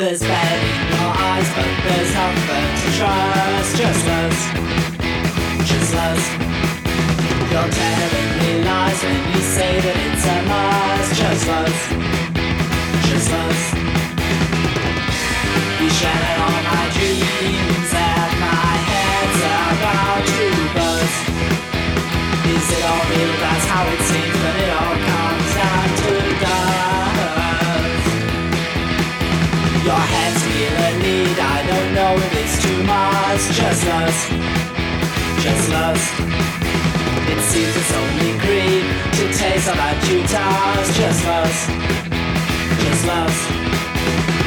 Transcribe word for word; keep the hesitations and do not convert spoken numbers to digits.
There's pain in your eyes, but there's nothing to trust. Just lust, just lust. You're telling me lies when you say that it's a must. Just lust, just lust. You shatter all my dreams and my head's about to buzz. Is it all real? That's how it seems, but it all comes down to dust. Your head's feeling need, I don't know if it's too much. Just lust, just lust. It seems it's only greed to taste all that you touch. Just lust, just lust.